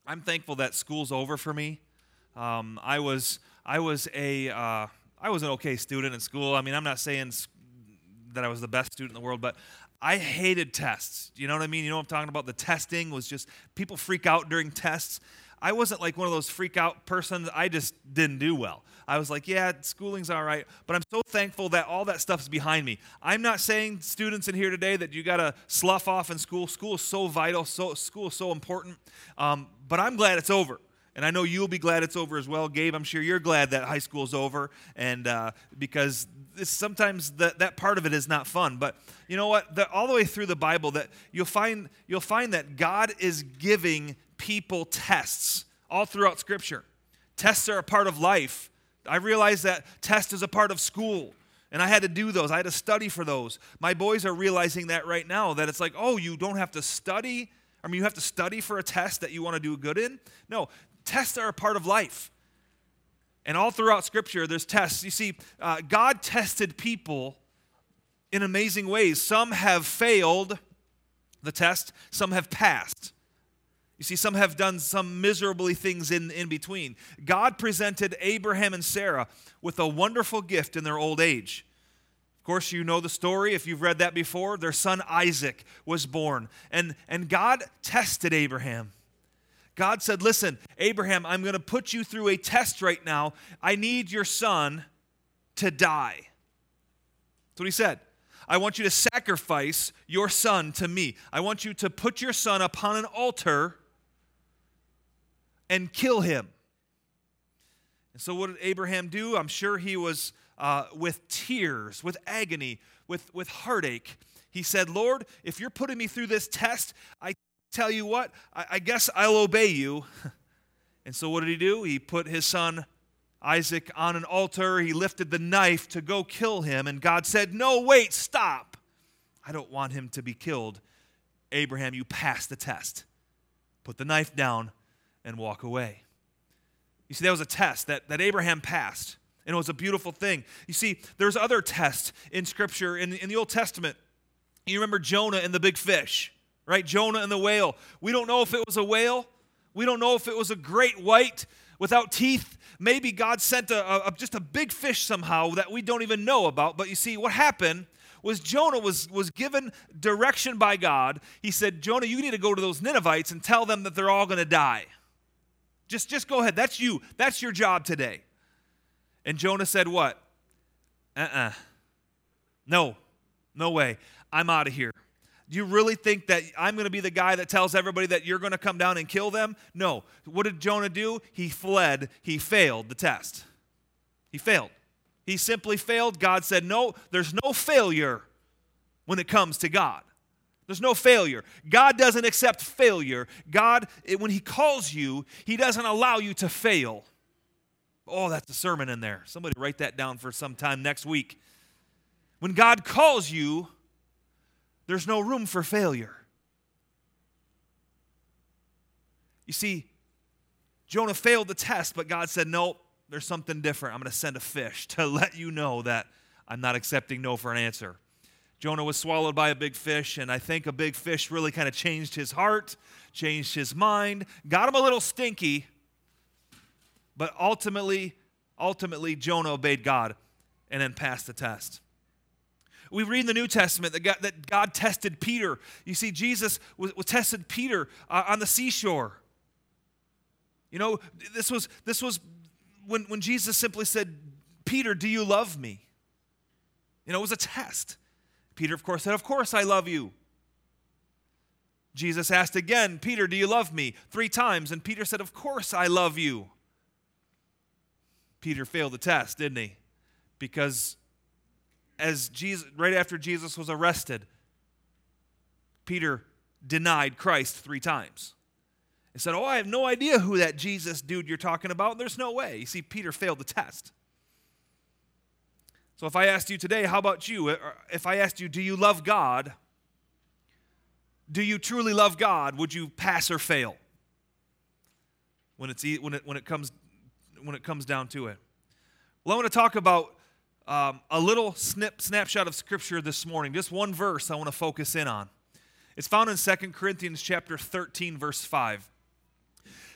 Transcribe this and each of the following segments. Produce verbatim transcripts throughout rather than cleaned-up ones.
I'm thankful that school's over for me. Um, I was I was a uh, I was an okay student in school. I mean, I'm not saying that I was the best student in the world, but I hated tests. You know what I mean? You know what I'm talking about? The testing was just, people freak out during tests. I wasn't like one of those freak out persons. I just didn't do well. I was like, yeah, schooling's all right, but I'm so thankful that all that stuff's behind me. I'm not saying, students in here today, that you got to slough off in school. School is so vital. So school is so important. Um, but I'm glad it's over. And I know you'll be glad it's over as well. Gabe, I'm sure you're glad that high school's over, and uh, because this, sometimes the, that part of it is not fun. But you know what? The, all the way through the Bible, that you'll find you'll find that God is giving people tests all throughout Scripture. Tests are a part of life. I realize that test is a part of school, and I had to do those. I had to study for those. My boys are realizing that right now, that it's like, oh, you don't have to study. I mean, you have to study for a test that you want to do good in? No. Tests are a part of life. And all throughout Scripture, there's tests. You see, uh, God tested people in amazing ways. Some have failed the test. Some have passed. You see, some have done some miserably things in, in between. God presented Abraham and Sarah with a wonderful gift in their old age. Of course, you know the story. If you've read that before, their son Isaac was born. And, and God tested Abraham. God said, listen, Abraham, I'm going to put you through a test right now. I need your son to die. That's what he said. I want you to sacrifice your son to me. I want you to put your son upon an altar and kill him. And so what did Abraham do? I'm sure he was uh, with tears, with agony, with, with heartache. He said, Lord, if you're putting me through this test, I tell you what, I, I guess I'll obey you. And so what did he do? He put his son Isaac on an altar. He lifted the knife to go kill him. And God said, no, wait, stop. I don't want him to be killed. Abraham, you passed the test. Put the knife down and walk away. You see, that was a test that, that Abraham passed. And it was a beautiful thing. You see, there's other tests in Scripture, in, in the Old Testament. You remember Jonah and the big fish. Right, Jonah and the whale. We don't know if it was a whale. We don't know if it was a great white without teeth. Maybe God sent a, a, just a big fish somehow that we don't even know about. But you see, what happened was Jonah was, was given direction by God. He said, Jonah, you need to go to those Ninevites and tell them that they're all going to die. Just, just go ahead. That's you. That's your job today. And Jonah said what? Uh-uh. No. No way. I'm out of here. Do you really think that I'm going to be the guy that tells everybody that you're going to come down and kill them? No. What did Jonah do? He fled. He failed the test. He failed. He simply failed. God said, no, there's no failure when it comes to God. There's no failure. God doesn't accept failure. God, when He calls you, He doesn't allow you to fail. Oh, that's a sermon in there. Somebody write that down for some time next week. When God calls you, there's no room for failure. You see, Jonah failed the test, but God said, no, there's something different. I'm going to send a fish to let you know that I'm not accepting no for an answer. Jonah was swallowed by a big fish, and I think a big fish really kind of changed his heart, changed his mind, got him a little stinky, but ultimately, ultimately, Jonah obeyed God and then passed the test. We read in the New Testament that God, that God tested Peter. You see, Jesus was, was tested Peter uh, on the seashore. You know, this was this was when, when Jesus simply said, Peter, do you love me? You know, it was a test. Peter, of course, said, of course I love you. Jesus asked again, Peter, do you love me? Three times, and Peter said, of course I love you. Peter failed the test, didn't he? Because as Jesus, right after Jesus was arrested, Peter denied Christ three times. He said, oh, I have no idea who that Jesus dude you're talking about. There's no way. You see, Peter failed the test. So if I asked you today, how about you? If I asked you, do you love God? Do you truly love God? Would you pass or fail when it's when it when it comes when it comes down to it? Well, I want to talk about Um, a little snip, snapshot of Scripture this morning. Just one verse I want to focus in on. It's found in Second Corinthians chapter thirteen, verse five.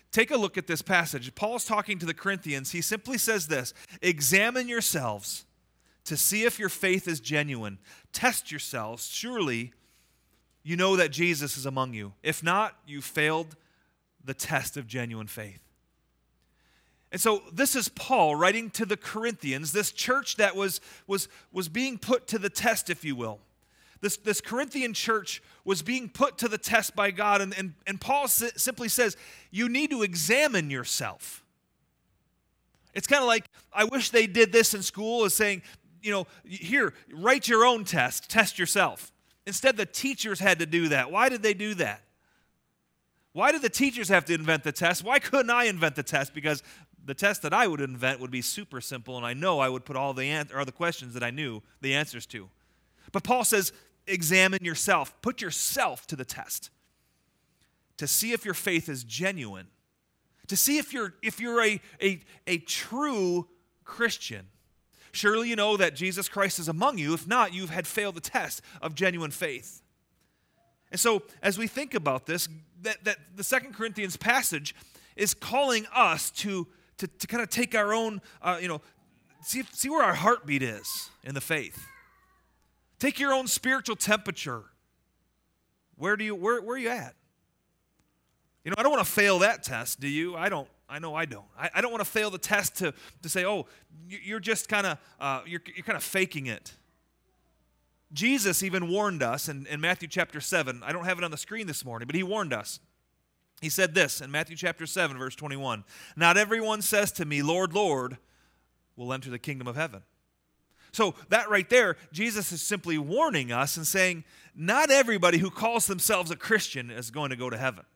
take a look at this passage. Paul's talking to the Corinthians. He simply says this, examine yourselves to see if your faith is genuine. Test yourselves. Surely you know that Jesus is among you. If not, you failed the test of genuine faith. And so this is Paul writing to the Corinthians, this church that was, was, was being put to the test, if you will. This, this Corinthian church was being put to the test by God, and, and, and Paul si- simply says, you need to examine yourself. It's kind of like, I wish they did this in school, is saying, you know, here, write your own test, test yourself. Instead, the teachers had to do that. Why did they do that? Why did the teachers have to invent the test? Why couldn't I invent the test? Because the test that I would invent would be super simple, and I know I would put all the an- or the questions that I knew the answers to. But Paul says, examine yourself. Put yourself to the test to see if your faith is genuine, to see if you're if you're a, a, a true Christian. Surely you know that Jesus Christ is among you. If not, you've had failed the test of genuine faith. And so, as we think about this, that, that the Second Corinthians passage is calling us to, to, to kind of take our own, uh, you know, see, see where our heartbeat is in the faith. Take your own spiritual temperature. Where do you, where, where are you at? You know, I don't want to fail that test, do you? I don't. I know I don't. I, I don't want to fail the test to, to say, oh, you're just kind of, uh, you're, you're kind of faking it. Jesus even warned us in, in Matthew chapter seven. I don't have it on the screen this morning, but he warned us. He said this in Matthew chapter seven, verse twenty-one. Not everyone says to me, Lord, Lord, will enter the kingdom of heaven. So that right there, Jesus is simply warning us and saying, not everybody who calls themselves a Christian is going to go to heaven.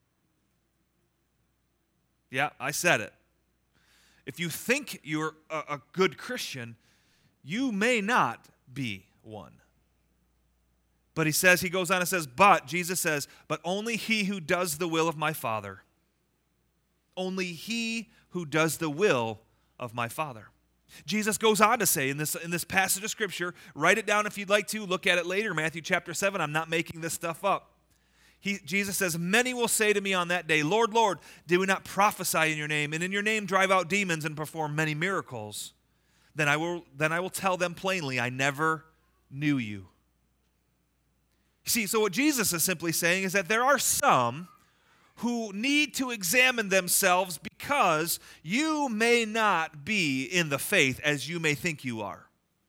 Yeah, I said it. If you think you're a, a good Christian, you may not be one. But he says, he goes on and says, but, Jesus says, but only he who does the will of my Father. Only he who does the will of my Father. Jesus goes on to say in this, in this passage of Scripture, write it down if you'd like to, look at it later, Matthew chapter seven, I'm not making this stuff up. He, Jesus says, many will say to me on that day, Lord, Lord, did we not prophesy in your name, and in your name drive out demons and perform many miracles? Then I will, then I will tell them plainly, I never knew you. You see, so what Jesus is simply saying is that there are some who need to examine themselves because you may not be in the faith as you may think you are.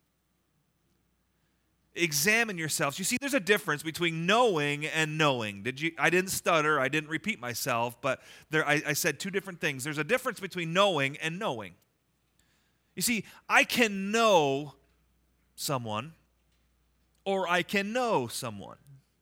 Examine yourselves. You see, there's a difference between knowing and knowing. Did you? I didn't stutter. I didn't repeat myself, but there, I, I said two different things. There's a difference between knowing and knowing. You see, I can know someone, or I can know someone.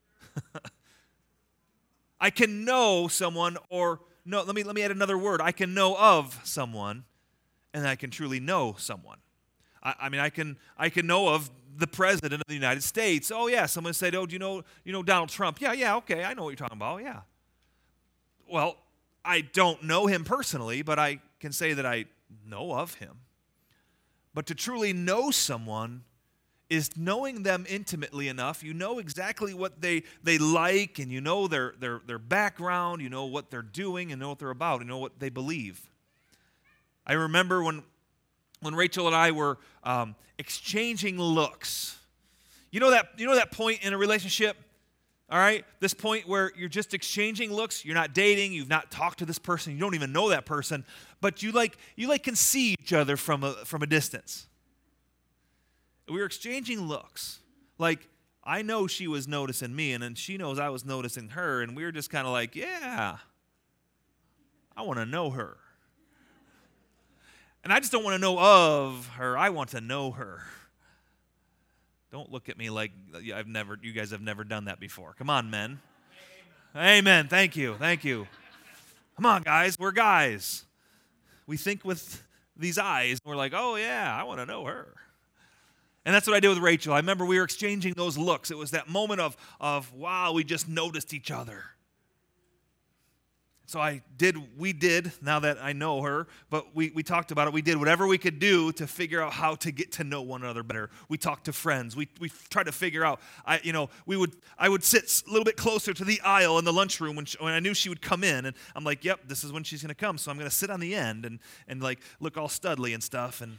I can know someone, or no. Let me let me add another word. I can know of someone, and I can truly know someone. I, I mean, I can I can know of the president of the United States. Oh yeah, someone said, "Oh, do you know you know Donald Trump?" Yeah, yeah, okay, I know what you're talking about. Yeah. Well, I don't know him personally, but I can say that I know of him. But to truly know someone is knowing them intimately enough. You know exactly what they they like, and you know their their their background. You know what they're doing, and know what they're about. You know what they believe. I remember when. When Rachel and I were um, exchanging looks. You know that you know that point in a relationship, all right? This point where you're just exchanging looks, you're not dating, you've not talked to this person, you don't even know that person, but you like you like can see each other from a from a distance. We were exchanging looks. Like, I know she was noticing me, and then she knows I was noticing her, and we were just kind of like, yeah, I want to know her. And I just don't want to know of her. I want to know her. Don't look at me like I've never. You guys have never done that before. Come on, men. Amen. Amen. Thank you. Thank you. Come on, guys. We're guys. We think with these eyes. We're like, oh, yeah, I want to know her. And that's what I did with Rachel. I remember we were exchanging those looks. It was that moment of, of wow, we just noticed each other. So I did, we did, now that I know her, but we, we talked about it. We did whatever we could do to figure out how to get to know one another better. We talked to friends. We we tried to figure out, I you know, we would I would sit a little bit closer to the aisle in the lunchroom when, she, when I knew she would come in. And I'm like, yep, this is when she's going to come. So I'm going to sit on the end and, and like look all studly and stuff. And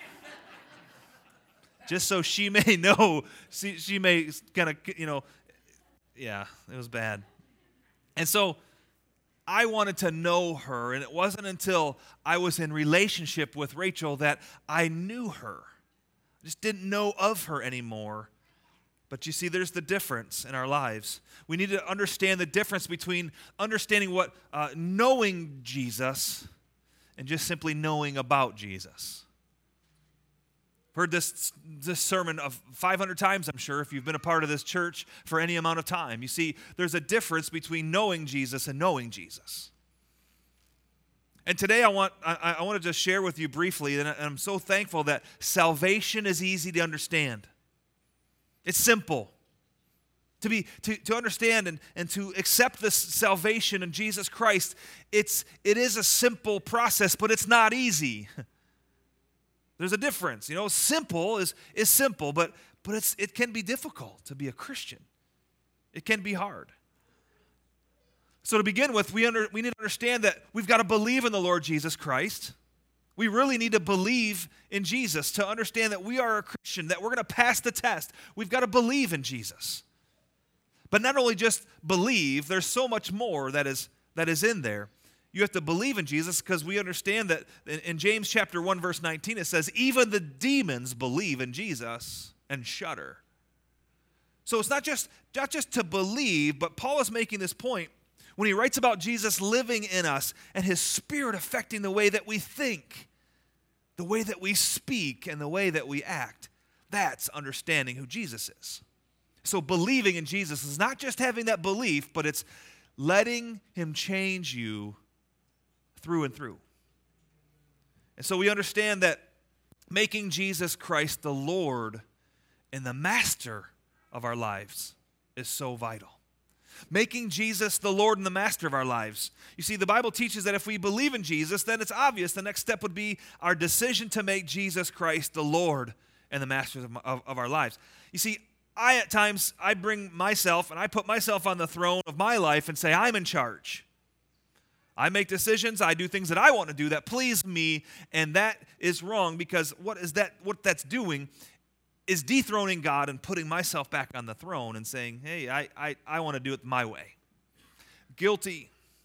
just so she may know, she, she may kind of, you know, yeah, it was bad. And so I wanted to know her, and it wasn't until I was in relationship with Rachel that I knew her. I just didn't know of her anymore. But you see, there's the difference in our lives. We need to understand the difference between understanding what uh, knowing Jesus and just simply knowing about Jesus. I've heard this, this sermon of five hundred times, I'm sure, if you've been a part of this church for any amount of time. You see, there's a difference between knowing Jesus and knowing Jesus. And today I want I, I want to just share with you briefly, and I'm so thankful that salvation is easy to understand. It's simple. To be to, to understand and, and to accept this salvation in Jesus Christ, it's it is a simple process, but it's not easy. There's a difference. You know, simple is, is simple, but, but it's, it can be difficult to be a Christian. It can be hard. So to begin with, we, under, we need to understand that we've got to believe in the Lord Jesus Christ. We really need to believe in Jesus to understand that we are a Christian, that we're going to pass the test. We've got to believe in Jesus. But not only just believe, there's so much more that is, that is in there. You have to believe in Jesus because we understand that in James chapter one, verse nineteen, it says, even the demons believe in Jesus and shudder. So it's not just, not just to believe, but Paul is making this point when he writes about Jesus living in us and his Spirit affecting the way that we think, the way that we speak, and the way that we act. That's understanding who Jesus is. So believing in Jesus is not just having that belief, but it's letting him change you through and through. And so we understand that making Jesus Christ the Lord and the master of our lives is so vital. Making Jesus the Lord and the master of our lives. You see, the Bible teaches that if we believe in Jesus, then it's obvious the next step would be our decision to make Jesus Christ the Lord and the master of, of, of our lives. You see, I at times, I bring myself and I put myself on the throne of my life and say, I'm in charge. I make decisions, I do things that I want to do that please me, and that is wrong because what is that? What that's doing is dethroning God and putting myself back on the throne and saying, hey, I, I, I want to do it my way. Guilty.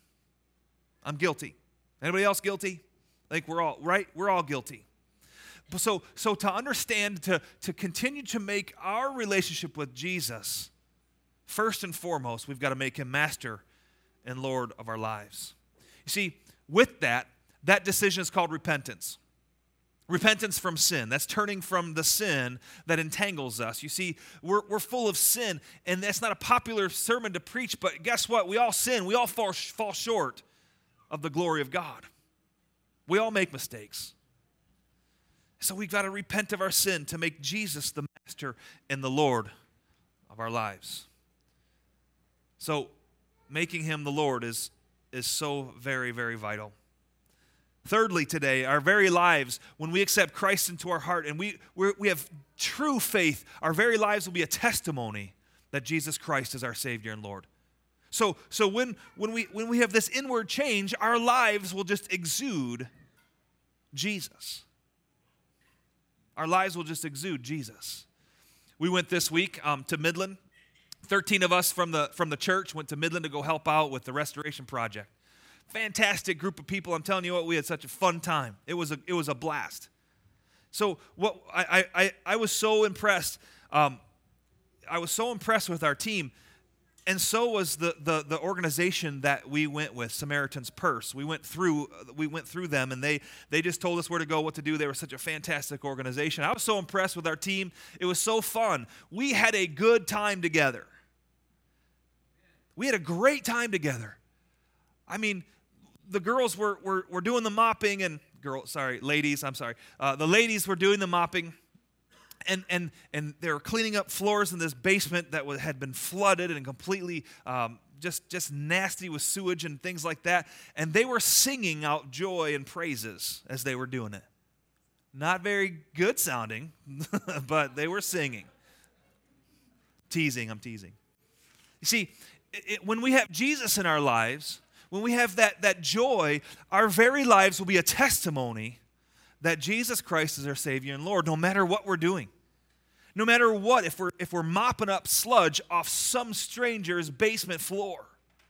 I'm guilty. Anybody else guilty? I think we're all, right? We're all guilty. So, so to understand, to, to continue to make our relationship with Jesus, first and foremost, we've got to make him master and Lord of our lives. You see, with that, that decision is called repentance. Repentance from sin. That's turning from the sin that entangles us. You see, we're, we're full of sin, and that's not a popular sermon to preach, but guess what? We all sin. We all fall, fall short of the glory of God. We all make mistakes. So we've got to repent of our sin to make Jesus the master and the Lord of our lives. So making him the Lord is, is so very, very vital. Thirdly, today, our very lives, when we accept Christ into our heart and we we're, we have true faith, our very lives will be a testimony that Jesus Christ is our Savior and Lord. So, so when, when, we, when we have this inward change, our lives will just exude Jesus. Our lives will just exude Jesus. We went this week um, to Midland. Thirteen of us from the, from the church went to Midland to go help out with the restoration project. Fantastic group of people. I'm telling you what, we had such a fun time. It was a, it was a blast. So what I, I, I was so impressed. Um, I was so impressed with our team, and so was the, the the organization that we went with, Samaritan's Purse. We went through we went through them, and they they just told us where to go, what to do. They were such a fantastic organization. I was so impressed with our team. It was so fun. We had a good time together. We had a great time together. I mean, the girls were, were, were doing the mopping, and girls, sorry, ladies, I'm sorry. Uh, the ladies were doing the mopping, and and and they were cleaning up floors in this basement that was, had been flooded and completely um, just, just nasty with sewage and things like that. And they were singing out joy and praises as they were doing it. Not very good sounding, but they were singing. Teasing, I'm teasing. You see, it, it, when we have Jesus in our lives, when we have that, that joy, our very lives will be a testimony that Jesus Christ is our Savior and Lord, no matter what we're doing. No matter what, if we're, if we're mopping up sludge off some stranger's basement floor.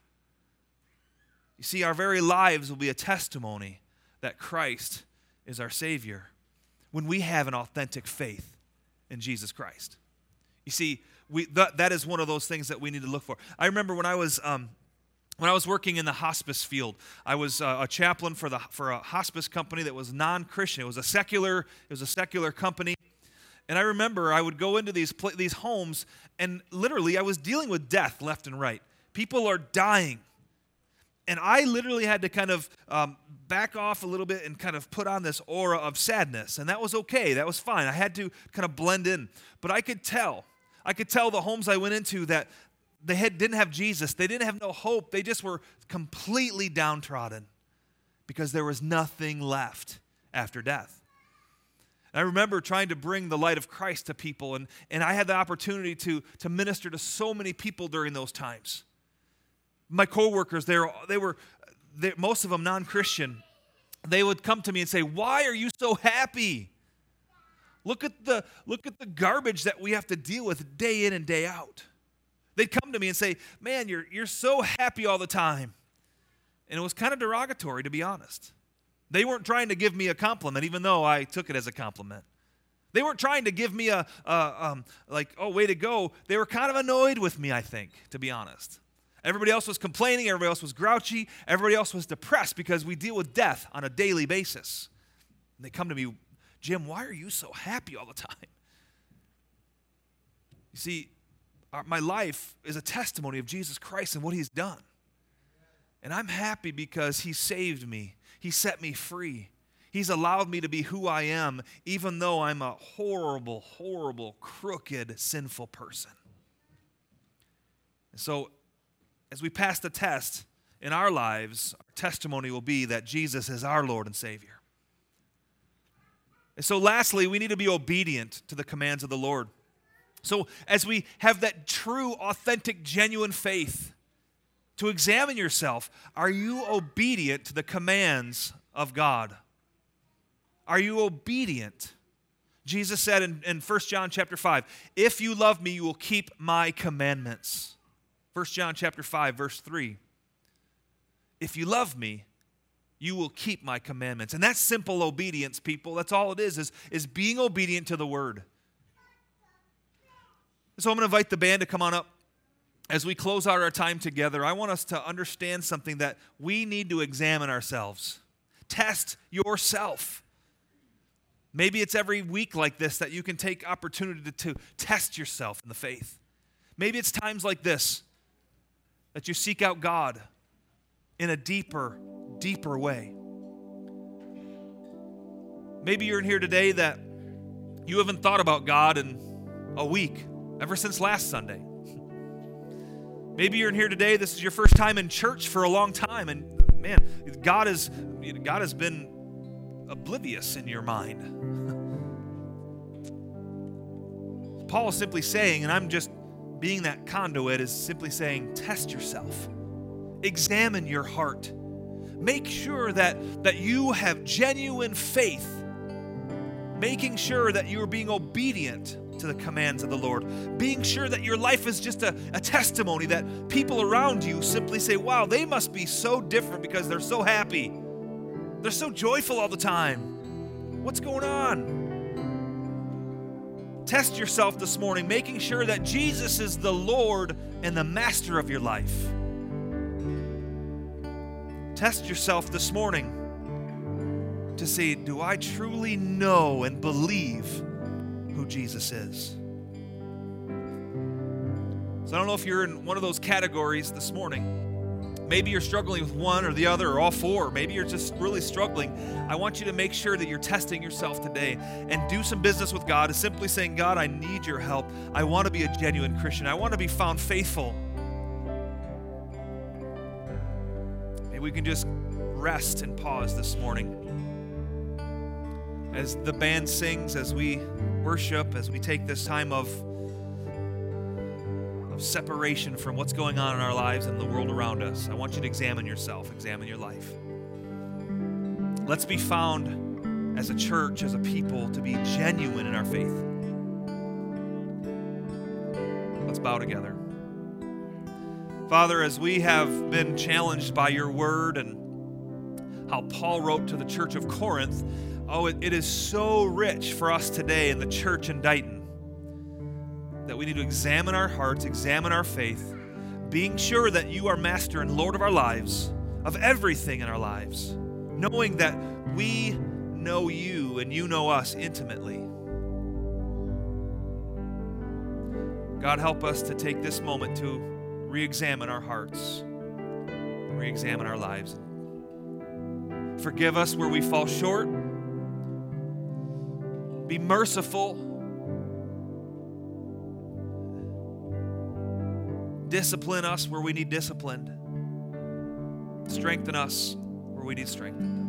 You see, our very lives will be a testimony that Christ is our Savior when we have an authentic faith in Jesus Christ. You see, we, that, that is one of those things that we need to look for. I remember when I was... Um, When I was working in the hospice field, I was uh, a chaplain for the for a hospice company that was non-Christian. It was a secular, it was a secular company. And I remember I would go into these these homes, and literally I was dealing with death left and right. People are dying. And I literally had to kind of um, back off a little bit and kind of put on this aura of sadness. And that was okay. That was fine. I had to kind of blend in. But I could tell. I could tell the homes I went into that they had, didn't have Jesus. They didn't have no hope. They just were completely downtrodden because there was nothing left after death. And I remember trying to bring the light of Christ to people, and, and I had the opportunity to, to minister to so many people during those times. My coworkers, they were, they were they, most of them non-Christian. They would come to me and say, "Why are you so happy? Look at the, look at the garbage that we have to deal with day in and day out." They'd come to me and say, "Man, you're, you're so happy all the time." And it was kind of derogatory, to be honest. They weren't trying to give me a compliment, even though I took it as a compliment. They weren't trying to give me a, a um, like, "Oh, way to go." They were kind of annoyed with me, I think, to be honest. Everybody else was complaining. Everybody else was grouchy. Everybody else was depressed because we deal with death on a daily basis. And they come to me, "Jim, why are you so happy all the time?" You see, my life is a testimony of Jesus Christ and what he's done. And I'm happy because he saved me. He set me free. He's allowed me to be who I am, even though I'm a horrible, horrible, crooked, sinful person. And so, as we pass the test in our lives, our testimony will be that Jesus is our Lord and Savior. And so, lastly, we need to be obedient to the commands of the Lord. So as we have that true, authentic, genuine faith, to examine yourself, are you obedient to the commands of God? Are you obedient? Jesus said in, in First John chapter five, "If you love me, you will keep my commandments." First John chapter five, verse three. If you love me, you will keep my commandments. And that's simple obedience, people. That's all it is, is, is being obedient to the word. So I'm going to invite the band to come on up. As we close out our time together, I want us to understand something that we need to examine ourselves. Test yourself. Maybe it's every week like this that you can take opportunity to, to test yourself in the faith. Maybe it's times like this that you seek out God in a deeper, deeper way. Maybe you're in here today that you haven't thought about God in a week. Ever since last Sunday. Maybe you're in here today, this is your first time in church for a long time, and man, God has, God has been oblivious in your mind. Paul is simply saying, and I'm just being that conduit, is simply saying, test yourself. Examine your heart. Make sure that, that you have genuine faith, making sure that you are being obedient to the commands of the Lord. Being sure that your life is just a, a testimony that people around you simply say, "Wow, they must be so different because they're so happy. They're so joyful all the time. What's going on?" Test yourself this morning, making sure that Jesus is the Lord and the master of your life. Test yourself this morning to say, do I truly know and believe who Jesus is? So I don't know if you're in one of those categories this morning. Maybe you're struggling with one or the other or all four. Maybe you're just really struggling. I want you to make sure that you're testing yourself today and do some business with God, is simply saying, "God, I need your help. I want to be a genuine Christian. I want to be found faithful. Maybe we can just rest and pause this morning. As the band sings, as we worship, as we take this time of, of separation from what's going on in our lives and the world around us, I want you to examine yourself, examine your life. Let's be found as a church, as a people, to be genuine in our faith. Let's bow together. Father, as we have been challenged by your word and how Paul wrote to the church of Corinth, oh, it, it is so rich for us today in the church in Dighton that we need to examine our hearts, examine our faith, being sure that you are master and Lord of our lives, of everything in our lives, knowing that we know you and you know us intimately. God, help us to take this moment to re-examine our hearts, re-examine our lives. Forgive us where we fall short. Be merciful. Discipline us where we need disciplined. Strengthen us where we need strengthened.